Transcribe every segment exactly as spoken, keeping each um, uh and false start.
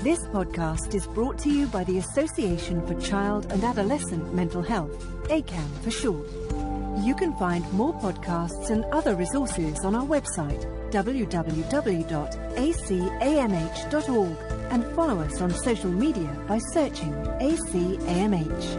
This podcast is brought to you by the Association for Child and Adolescent Mental Health, A C A M for short. You can find more podcasts and other resources on our website, w w w dot a c a m h dot org, and follow us on social media by searching A C A M H.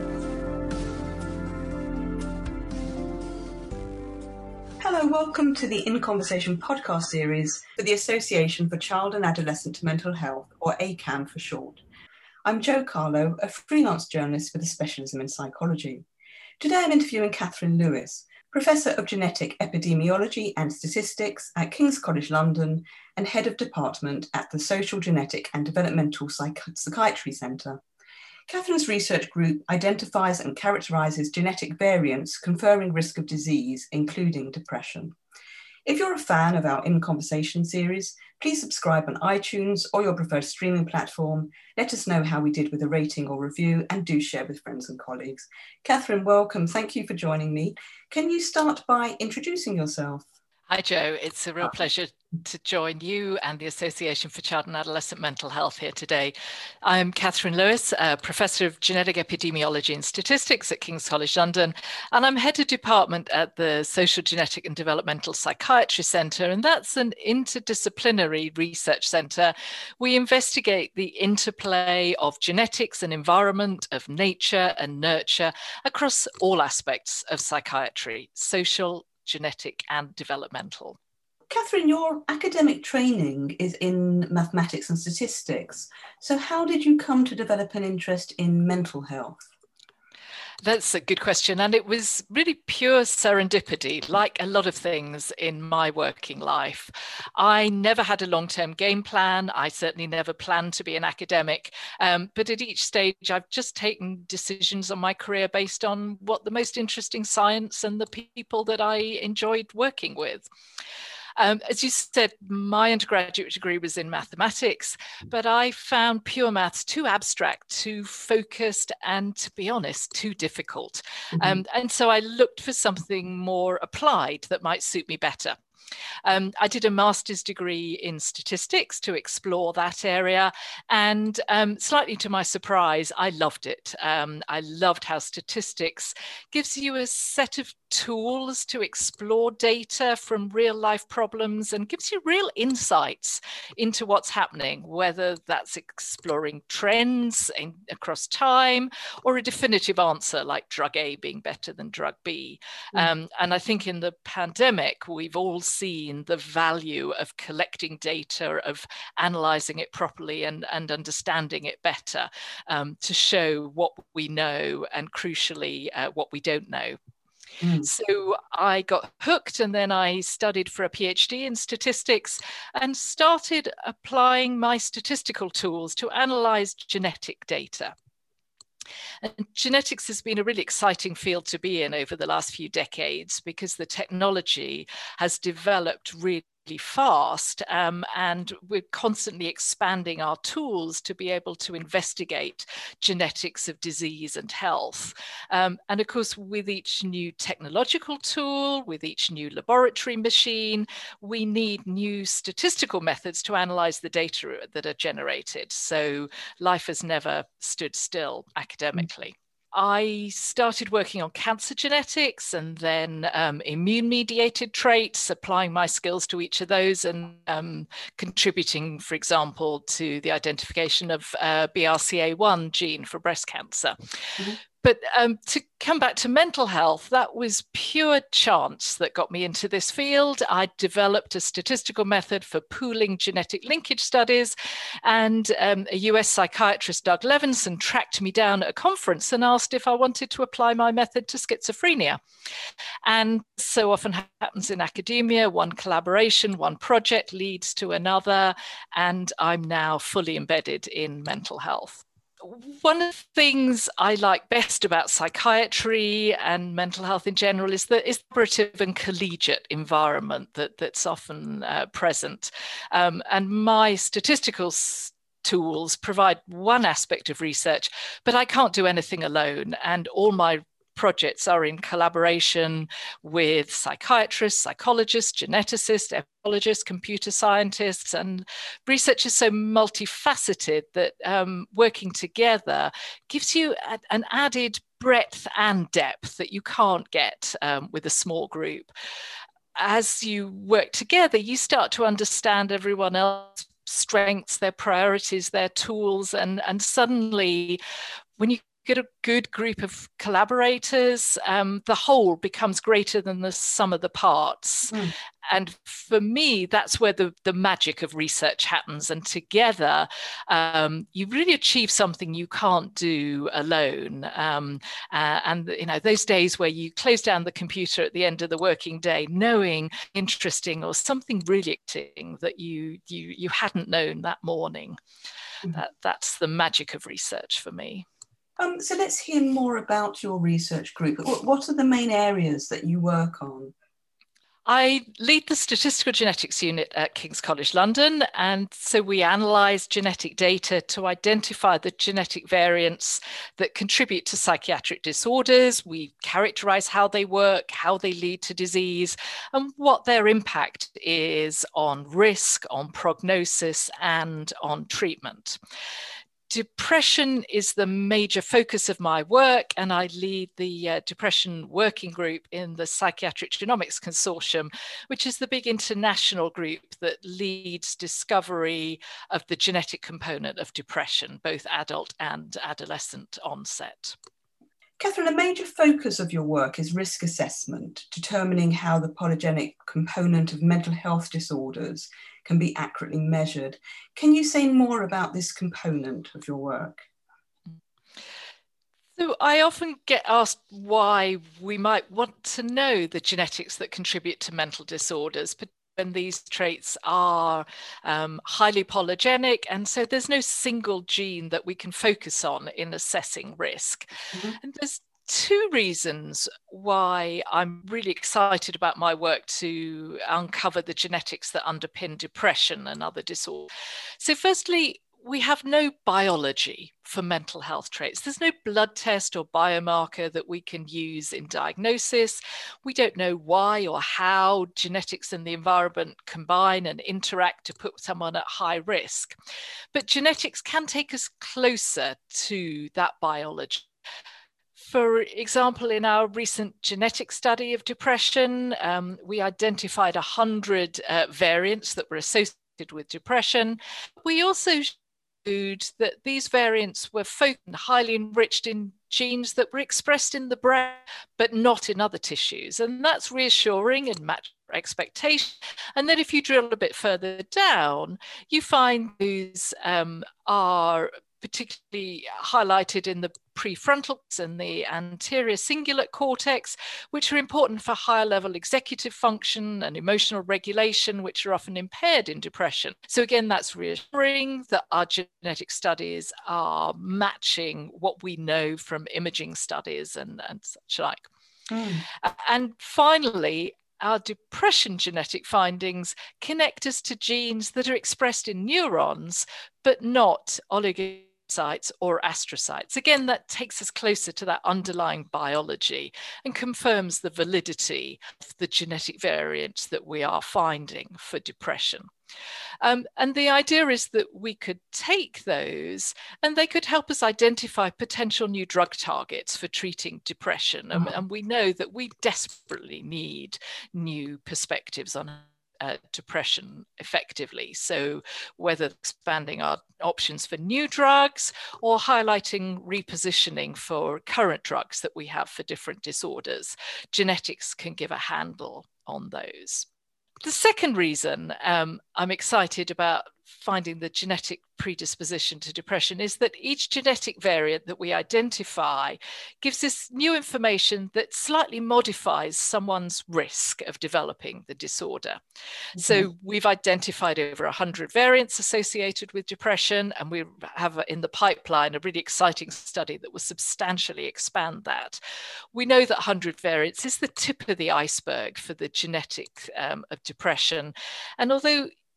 Hello, welcome to the In Conversation podcast series for the Association for Child and Adolescent Mental Health, or A C A M for short. I'm Jo Carlo, a freelance journalist with a specialism in psychology. Today I'm interviewing Catherine Lewis, Professor of Genetic Epidemiology and Statistics at King's College London and Head of Department at the Social Genetic and Developmental Psych- Psychiatry Centre. Catherine's research group identifies and characterises genetic variants conferring risk of disease, including depression. If you're a fan of our In Conversation series, please subscribe on iTunes or your preferred streaming platform. Let us know how we did with a rating or review, and do share with friends and colleagues. Catherine, welcome. Thank you for joining me. Can you start by introducing yourself? Hi, Jo. It's a real pleasure to join you and the Association for Child and Adolescent Mental Health here today. I'm Catherine Lewis, a Professor of Genetic Epidemiology and Statistics at King's College London, and I'm Head of Department at the Social Genetic and Developmental Psychiatry Centre, and that's an interdisciplinary research centre. We investigate the interplay of genetics and environment, of nature and nurture across all aspects of psychiatry, social, genetic and developmental. Catherine, your academic training is in mathematics and statistics. So how did you come to develop an interest in mental health? That's a good question. And it was really pure serendipity, like a lot of things in my working life. I never had a long-term game plan. I certainly never planned to be an academic. Um, but at each stage, I've just taken decisions on my career based on what the most interesting science and the people that I enjoyed working with. Um, as you said, my undergraduate degree was in mathematics, but I found pure maths too abstract, too focused, and to be honest, too difficult. Mm-hmm. Um, and so I looked for something more applied that might suit me better. Um, I did a master's degree in statistics to explore that area, and um, slightly to my surprise, I loved it. Um, I loved how statistics gives you a set of tools to explore data from real life problems and gives you real insights into what's happening, whether that's exploring trends in, across time, or a definitive answer like drug A being better than drug B. Mm. Um, and I think in the pandemic, we've all seen the value of collecting data, of analysing it properly and, and understanding it better um, to show what we know and crucially uh, what we don't know. Mm. So I got hooked, and then I studied for a PhD in statistics and started applying my statistical tools to analyse genetic data. And genetics has been a really exciting field to be in over the last few decades because the technology has developed really fast, um, and we're constantly expanding our tools to be able to investigate genetics of disease and health. Um, and of course, with each new technological tool, with each new laboratory machine, we need new statistical methods to analyze the data that are generated. So life has never stood still academically. I started working on cancer genetics and then um, immune-mediated traits, applying my skills to each of those and um, contributing, for example, to the identification of uh, B R C A one gene for breast cancer. Mm-hmm. But um, to come back to mental health, that was pure chance that got me into this field. I developed a statistical method for pooling genetic linkage studies, and um, a U S psychiatrist, Doug Levinson, tracked me down at a conference and asked if I wanted to apply my method to schizophrenia. And so often happens in academia, one collaboration, one project leads to another, and I'm now fully embedded in mental health. One of the things I like best about psychiatry and mental health in general is the is the collaborative and collegiate environment that, that's often uh, present. Um, and my statistical s- tools provide one aspect of research, but I can't do anything alone. And all my projects are in collaboration with psychiatrists, psychologists, geneticists, epidemiologists, computer scientists, and research is so multifaceted that um, working together gives you a, an added breadth and depth that you can't get um, with a small group. As you work together, you start to understand everyone else's strengths, their priorities, their tools, and, and suddenly when you get a good group of collaborators, um, the whole becomes greater than the sum of the parts. Mm. And for me, that's where the, the magic of research happens. And together, um, you really achieve something you can't do alone. Um, uh, and, you know, those days where you close down the computer at the end of the working day, knowing interesting or something really exciting that you, you, you hadn't known that morning. Mm. That, that's the magic of research for me. Um, so let's hear more about your research group. What are the main areas that you work on? I lead the Statistical Genetics Unit at King's College London, and so we analyse genetic data to identify the genetic variants that contribute to psychiatric disorders. We characterise how they work, how they lead to disease, and what their impact is on risk, on prognosis, and on treatment. Depression is the major focus of my work, and I lead the uh, Depression Working Group in the Psychiatric Genomics Consortium, which is the big international group that leads discovery of the genetic component of depression, both adult and adolescent onset. Catherine, a major focus of your work is risk assessment, determining how the polygenic component of mental health disorders can be accurately measured. Can you say more about this component of your work? So I often get asked why we might want to know the genetics that contribute to mental disorders, when these traits are um, highly polygenic, and so there's no single gene that we can focus on in assessing risk. Mm-hmm. And there's two reasons why I'm really excited about my work to uncover the genetics that underpin depression and other disorders. So firstly, we have no biology for mental health traits. There's no blood test or biomarker that we can use in diagnosis. We don't know why or how genetics and the environment combine and interact to put someone at high risk. But genetics can take us closer to that biology. For example, in our recent genetic study of depression, um, we identified one hundred uh, variants that were associated with depression. We also that these variants were highly enriched in genes that were expressed in the brain, but not in other tissues. And that's reassuring and matches expectation. And then if you drill a bit further down, you find these um, are particularly highlighted in the prefrontal and the anterior cingulate cortex, which are important for higher level executive function and emotional regulation, which are often impaired in depression. So again, that's reassuring that our genetic studies are matching what we know from imaging studies and, and such like. Mm. And finally, our depression genetic findings connect us to genes that are expressed in neurons, but not oligonucleotides or astrocytes. Again, that takes us closer to that underlying biology and confirms the validity of the genetic variants that we are finding for depression. Um, and the idea is that we could take those and they could help us identify potential new drug targets for treating depression. And, and we know that we desperately need new perspectives on Uh, depression effectively. So whether expanding our options for new drugs or highlighting repositioning for current drugs that we have for different disorders, genetics can give a handle on those. The second reason um, I'm excited about finding the genetic predisposition to depression is that each genetic variant that we identify gives us new information that slightly modifies someone's risk of developing the disorder. Mm-hmm. So we've identified over one hundred variants associated with depression, and we have in the pipeline a really exciting study that will substantially expand that. We know that one hundred variants is the tip of the iceberg for the genetic um, of depression. And although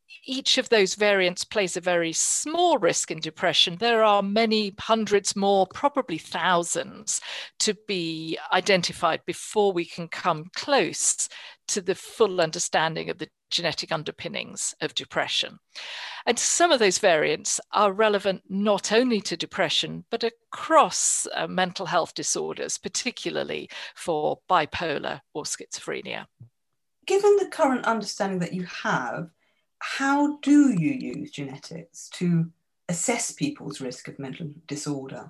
each of those variants plays a very small risk in depression, there are many hundreds more, probably thousands, to be identified before we can come close to the full understanding of the genetic underpinnings of depression. And some of those variants are relevant not only to depression, but across uh, mental health disorders, particularly for bipolar or schizophrenia. Given the current understanding that you have, how do you use genetics to assess people's risk of mental disorder?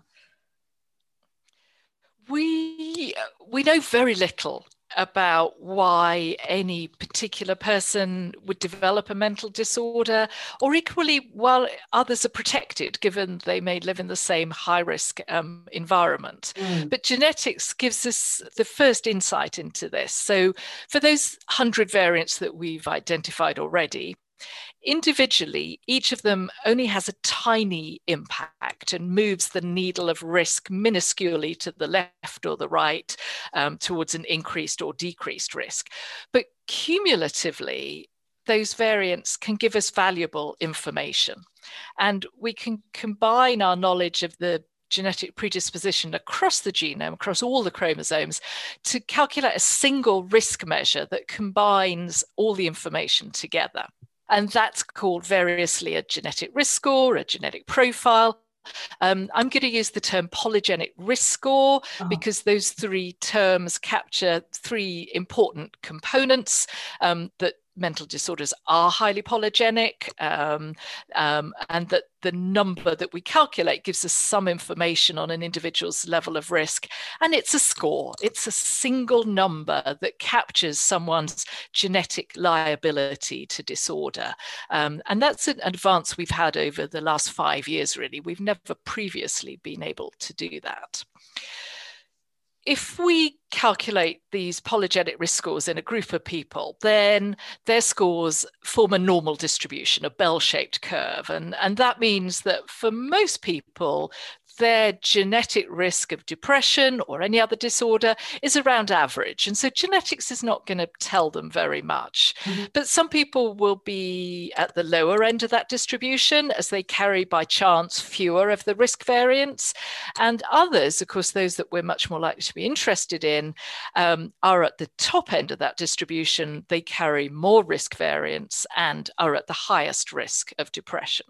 We, we know very little about why any particular person would develop a mental disorder, or equally, while others are protected, given they may live in the same high-risk um, environment. Mm. But genetics gives us the first insight into this. So for those one hundred variants that we've identified already, individually, each of them only has a tiny impact and moves the needle of risk minusculely to the left or the right um, towards an increased or decreased risk. But cumulatively, those variants can give us valuable information. And we can combine our knowledge of the genetic predisposition across the genome, across all the chromosomes, to calculate a single risk measure that combines all the information together. And that's called variously a genetic risk score, a genetic profile. Um, I'm going to use the term polygenic risk score uh-huh. because those three terms capture three important components um, that mental disorders are highly polygenic, um, um, and that the number that we calculate gives us some information on an individual's level of risk. And it's a score. It's a single number that captures someone's genetic liability to disorder. Um, and that's an advance we've had over the last five years, really. We've never previously been able to do that. If we calculate these polygenic risk scores in a group of people, then their scores form a normal distribution, a bell-shaped curve. And, and that means that for most people, their genetic risk of depression or any other disorder is around average. And so genetics is not going to tell them very much. Mm-hmm. But some people will be at the lower end of that distribution as they carry by chance fewer of the risk variants. And others, of course, those that we're much more likely to be interested in, um, are at the top end of that distribution. They carry more risk variants and are at the highest risk of depression.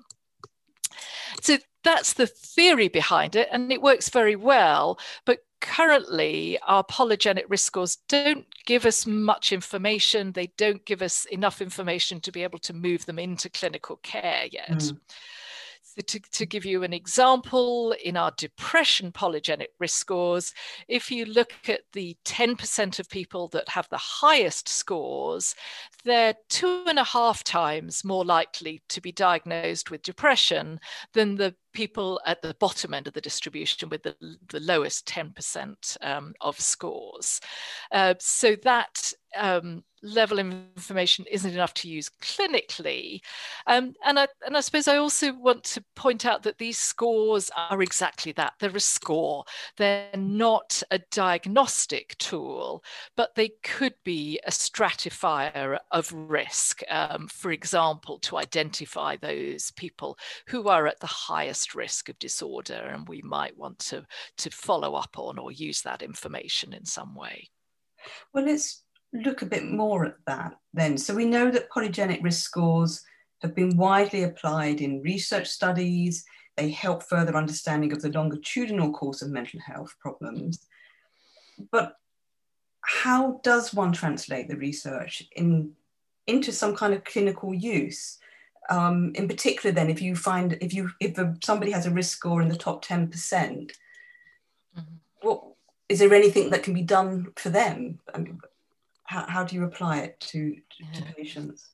So that's the theory behind it, and it works very well. But currently, our polygenic risk scores don't give us much information. They don't give us enough information to be able to move them into clinical care yet. Mm. So to, to give you an example, in our depression polygenic risk scores, if you look at the ten percent of people that have the highest scores, they're two and a half times more likely to be diagnosed with depression than the people at the bottom end of the distribution with the, the lowest ten percent um, of scores. Uh, so that um, level of information isn't enough to use clinically. Um, and, I, and I suppose I also want to point out that these scores are exactly that. They're a score. They're not a diagnostic tool, but they could be a stratifier of risk, um, for example, to identify those people who are at the highest risk of disorder, and we might want to, to follow up on or use that information in some way. Well, let's look a bit more at that then. So we know that polygenic risk scores have been widely applied in research studies. They help further understanding of the longitudinal course of mental health problems. But how does one translate the research in, into some kind of clinical use? Um, in particular, then, if you find if you if a, somebody has a risk score in the top ten percent, mm-hmm. what is there anything that can be done for them? I mean, how how do you apply it to, to, to patients?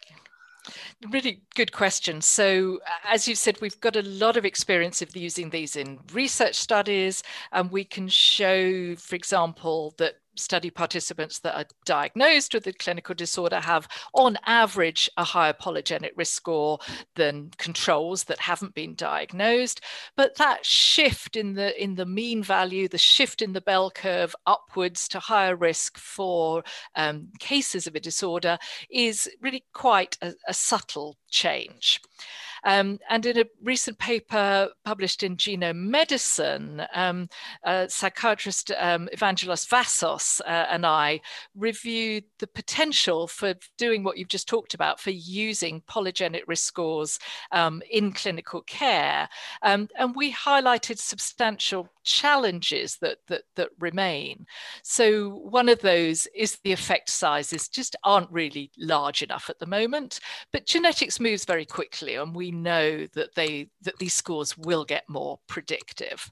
Really good question. So, as you said, we've got a lot of experience of using these in research studies, and we can show, for example, that study participants that are diagnosed with a clinical disorder have, on average, a higher polygenic risk score than controls that haven't been diagnosed. But that shift in the, in the mean value, the shift in the bell curve upwards to higher risk for um, cases of a disorder is really quite a, a subtle change. Um, and in a recent paper published in Genome Medicine, um, uh, psychiatrist um, Evangelos Vassos uh, and I reviewed the potential for doing what you've just talked about, for using polygenic risk scores um, in clinical care. Um, and we highlighted substantial challenges that, that, that remain. So one of those is the effect sizes just aren't really large enough at the moment, but genetics moves very quickly, and we know that they that these scores will get more predictive.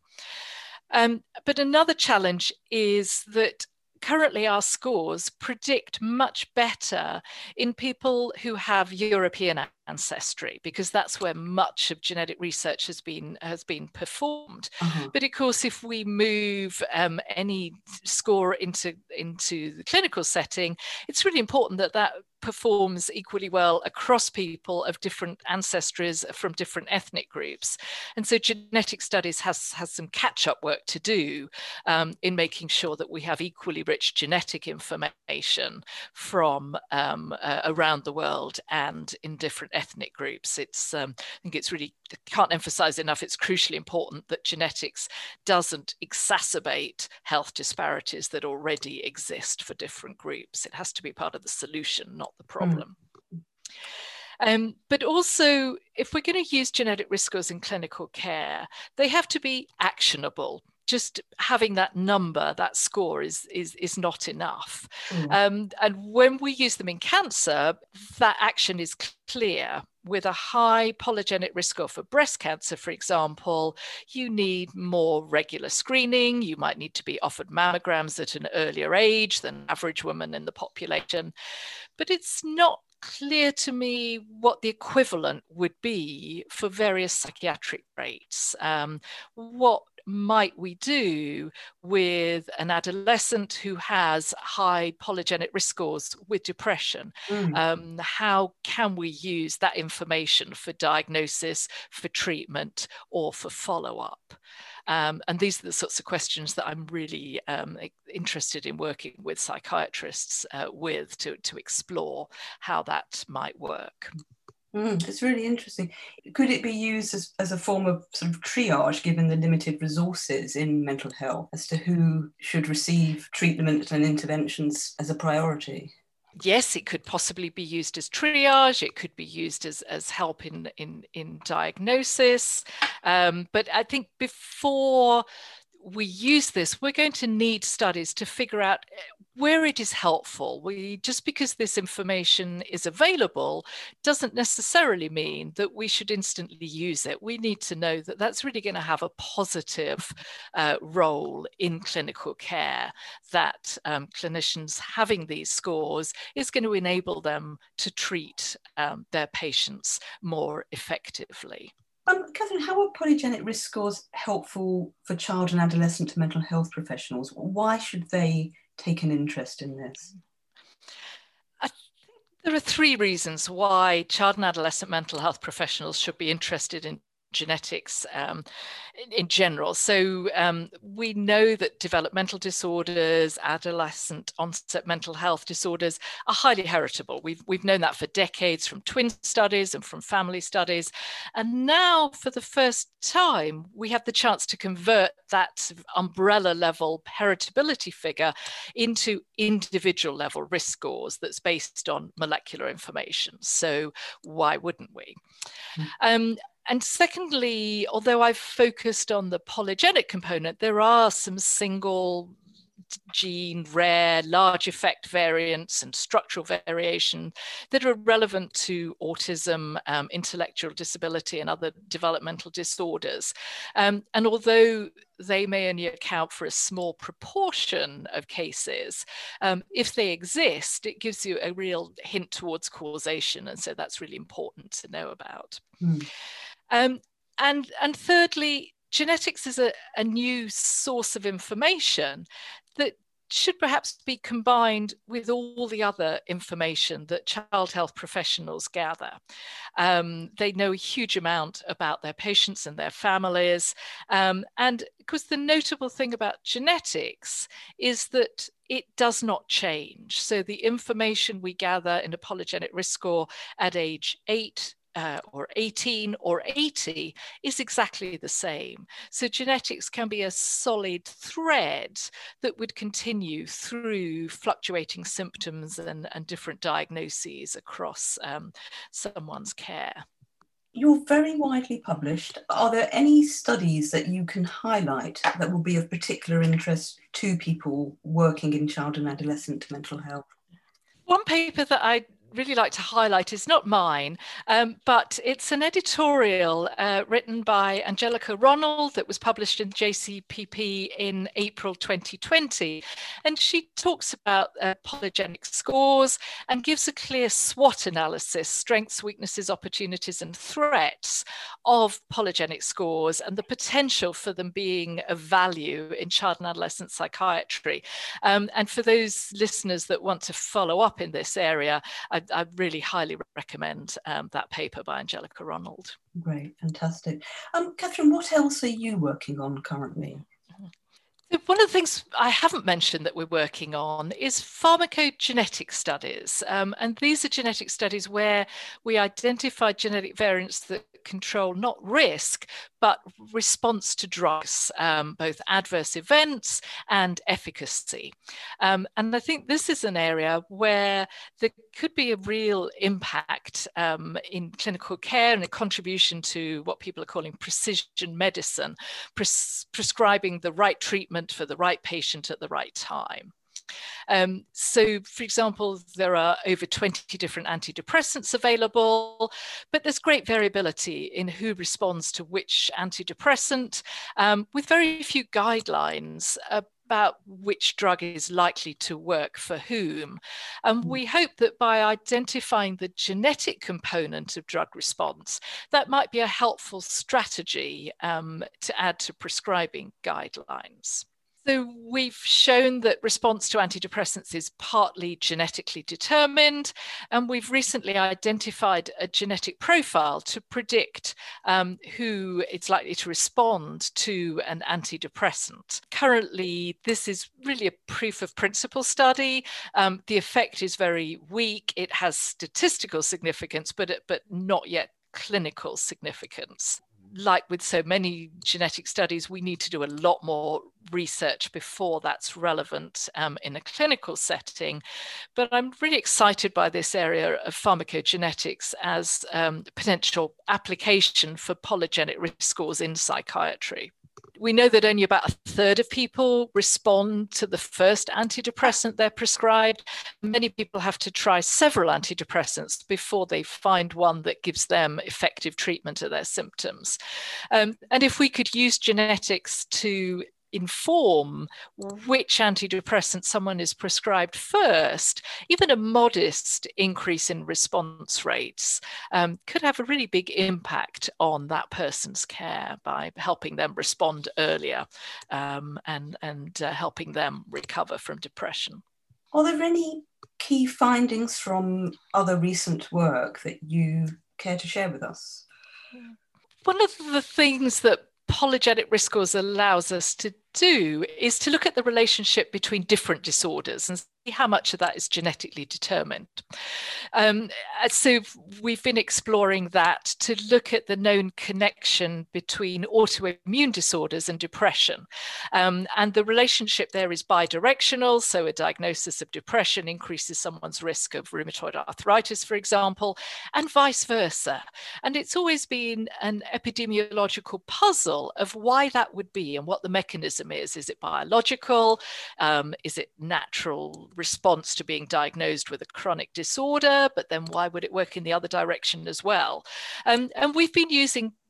Um, but another challenge is that currently our scores predict much better in people who have European ancestry, because that's where much of genetic research has been has been performed. Uh-huh. But of course, if we move um, any score into into the clinical setting, it's really important that that performs equally well across people of different ancestries from different ethnic groups. And so genetic studies has, has some catch-up work to do um, in making sure that we have equally rich genetic information from um, uh, around the world and in different ethnic groups. It's, um, I think it's really, I can't emphasize enough, it's crucially important that genetics doesn't exacerbate health disparities that already exist for different groups. It has to be part of the solution, not the problem. Mm. Um, but also, if we're going to use genetic risk scores in clinical care, they have to be actionable. Just having that number, that score is, is, is not enough. Mm. Um, and when we use them in cancer, that action is clear. With a high polygenic risk score for breast cancer, for example, you need more regular screening. You might need to be offered mammograms at an earlier age than the average woman in the population. But it's not clear to me what the equivalent would be for various psychiatric rates. Um, what might we do with an adolescent who has high polygenic risk scores with depression? Mm. Um, how can we use that information for diagnosis, for treatment, or for follow-up? Um, and these are the sorts of questions that I'm really um, interested in working with psychiatrists uh, with to, to explore how that might work. Mm, it's really interesting. Could it be used as, as a form of sort of triage, given the limited resources in mental health, as to who should receive treatment and interventions as a priority? Yes, it could possibly be used as triage. It could be used as, as help in, in, in diagnosis. Um, but I think before we use this, we're going to need studies to figure out where it is helpful. We, just because this information is available doesn't necessarily mean that we should instantly use it. We need to know that that's really going to have a positive uh, role in clinical care, that um, clinicians having these scores is going to enable them to treat um, their patients more effectively. Um, Catherine, how are polygenic risk scores helpful for child and adolescent mental health professionals? Why should they take an interest in this? I think there are three reasons why child and adolescent mental health professionals should be interested in genetics um, in, in general. So um, we know that developmental disorders, adolescent onset mental health disorders are highly heritable. We've, we've known that for decades from twin studies and from family studies. And now for the first time, we have the chance to convert that umbrella level heritability figure into individual level risk scores that's based on molecular information. So why wouldn't we? Mm. Um, And secondly, although I've focused on the polygenic component, there are some single gene, rare, large effect variants and structural variation that are relevant to autism, um, intellectual disability, and other developmental disorders. Um, and although they may only account for a small proportion of cases, um, if they exist, it gives you a real hint towards causation. And so that's really important to know about. Mm. Um, and, and thirdly, genetics is a, a new source of information that should perhaps be combined with all the other information that child health professionals gather. Um, they know a huge amount about their patients and their families. Um, and because the notable thing about genetics is that it does not change. So the information we gather in a polygenic risk score at age eight, Uh, or eighteen or eighty is exactly the same. So genetics can be a solid thread that would continue through fluctuating symptoms and, and different diagnoses across um, someone's care. You're very widely published. Are there any studies that you can highlight that will be of particular interest to people working in child and adolescent mental health? One paper that I really like to highlight is not mine, um, but it's an editorial uh, written by Angelica Ronald that was published in J C P P in April twenty twenty. And she talks about uh, polygenic scores and gives a clear SWOT analysis, strengths, weaknesses, opportunities, and threats of polygenic scores and the potential for them being of value in child and adolescent psychiatry. Um, and for those listeners that want to follow up in this area, I I really highly recommend um, that paper by Angelica Ronald. Great, fantastic. Um, Catherine, what else are you working on currently? One of the things I haven't mentioned that we're working on is pharmacogenetic studies. Um, and these are genetic studies where we identify genetic variants that control not risk, but response to drugs, um, both adverse events and efficacy. Um, and I think this is an area where there could be a real impact um, in clinical care and a contribution to what people are calling precision medicine, pres- prescribing the right treatment for the right patient at the right time. Um, so, for example, there are over twenty different antidepressants available, but there's great variability in who responds to which antidepressant, um, with very few guidelines about which drug is likely to work for whom. And we hope that by identifying the genetic component of drug response, that might be a helpful strategy um, to add to prescribing guidelines. So we've shown that response to antidepressants is partly genetically determined, and we've recently identified a genetic profile to predict um, who is likely to respond to an antidepressant. Currently, this is really a proof of principle study. Um, the effect is very weak. It has statistical significance, but, but not yet clinical significance. Like with so many genetic studies, we need to do a lot more research before that's relevant um, in a clinical setting. But I'm really excited by this area of pharmacogenetics as um, potential application for polygenic risk scores in psychiatry. We know that only about a third of people respond to the first antidepressant they're prescribed. Many people have to try several antidepressants before they find one that gives them effective treatment of their symptoms. Um, and if we could use genetics to inform which antidepressant someone is prescribed first, even a modest increase in response rates um, could have a really big impact on that person's care by helping them respond earlier um, and, and uh, helping them recover from depression. Are there any key findings from other recent work that you care to share with us? One of the things that polygenic risk scores allows us to do is to look at the relationship between different disorders and see how much of that is genetically determined. Um, so we've been exploring that to look at the known connection between autoimmune disorders and depression. Um, and the relationship there is bidirectional. So a diagnosis of depression increases someone's risk of rheumatoid arthritis, for example, and vice versa. And it's always been an epidemiological puzzle of why that would be and what the mechanism is. Is it biological? Um, is it natural response to being diagnosed with a chronic disorder? But then why would it work in the other direction as well? Um, and we've been using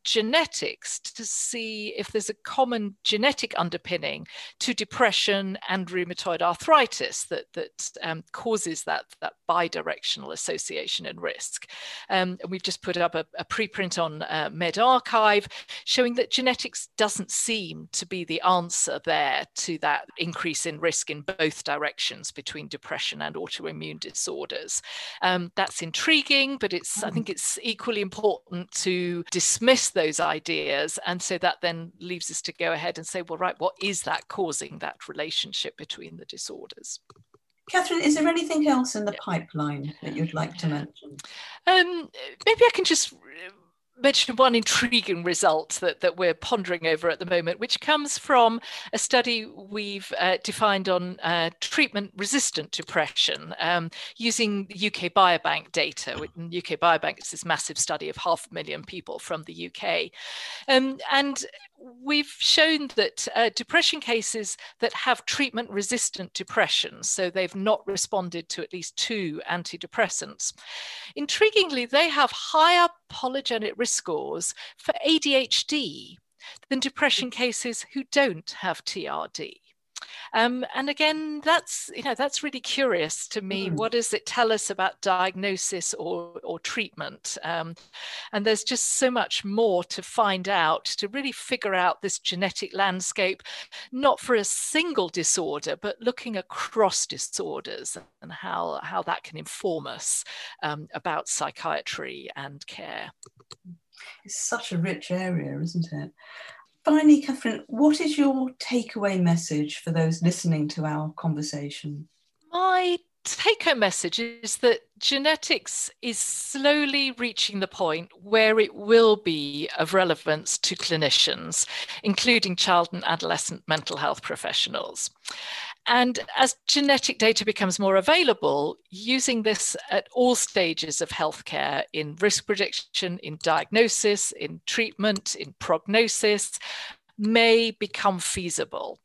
genetics to see if there's a common genetic underpinning to depression and rheumatoid arthritis that, that um, causes that, that bidirectional association and risk. Um, and we've just put up a, a preprint on uh, medRxiv showing that genetics doesn't seem to be the answer there to that increase in risk in both directions between depression and autoimmune disorders. Um, that's intriguing, but it's I think it's equally important to dismiss those ideas, and so that then leaves us to go ahead and say, well, right, what is that causing that relationship between the disorders? Catherine, is there anything else in the pipeline that you'd like to mention? Um, maybe I can just mention one intriguing result that, that we're pondering over at the moment, which comes from a study we've uh, defined on uh, treatment-resistant depression um, using the U K Biobank data. U K Biobank is this massive study of half a million people from the U K. Um, and we've shown that uh, depression cases that have treatment-resistant depression, so they've not responded to at least two antidepressants, intriguingly, they have higher polygenic risk scores for A D H D than depression cases who don't have T R D. Um, and again, that's, you know, that's really curious to me. Mm. What does it tell us about diagnosis or, or treatment? Um, and there's just so much more to find out to really figure out this genetic landscape, not for a single disorder, but looking across disorders and how, how that can inform us um, about psychiatry and care. It's such a rich area, isn't it? Finally, Catherine, what is your takeaway message for those listening to our conversation? My take-home message is that genetics is slowly reaching the point where it will be of relevance to clinicians, including child and adolescent mental health professionals. And as genetic data becomes more available, using this at all stages of healthcare, in risk prediction, in diagnosis, in treatment, in prognosis, may become feasible.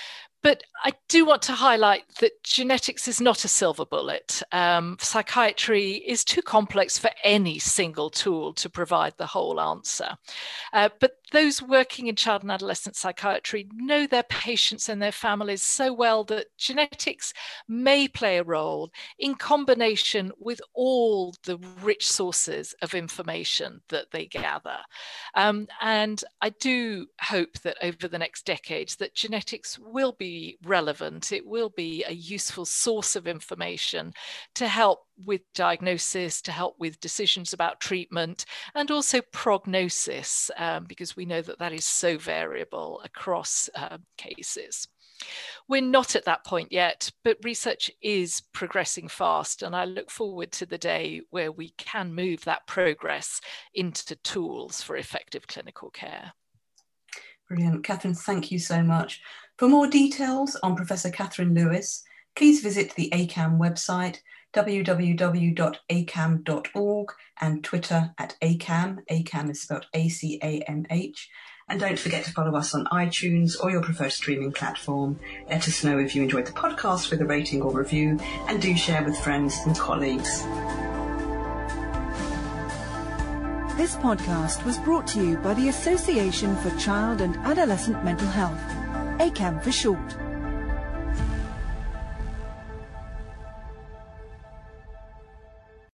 But I do want to highlight that genetics is not a silver bullet. Um, psychiatry is too complex for any single tool to provide the whole answer. Uh, but those working in child and adolescent psychiatry know their patients and their families so well that genetics may play a role in combination with all the rich sources of information that they gather. Um, and I do hope that over the next decades that genetics will be relevant. It will be a useful source of information to help with diagnosis, to help with decisions about treatment, and also prognosis, um, because we know that that is so variable across uh, cases. We're not at that point yet, but research is progressing fast, and I look forward to the day where we can move that progress into tools for effective clinical care. Brilliant. Catherine, thank you so much. For more details on Professor Catherine Lewis, please visit the A C A M website, w w w dot a c a m dot org, and Twitter at A C A M. A C A M is spelled A C A M H. And don't forget to follow us on iTunes or your preferred streaming platform. Let us know if you enjoyed the podcast with a rating or review, and do share with friends and colleagues. This podcast was brought to you by the Association for Child and Adolescent Mental Health, A C A M for short.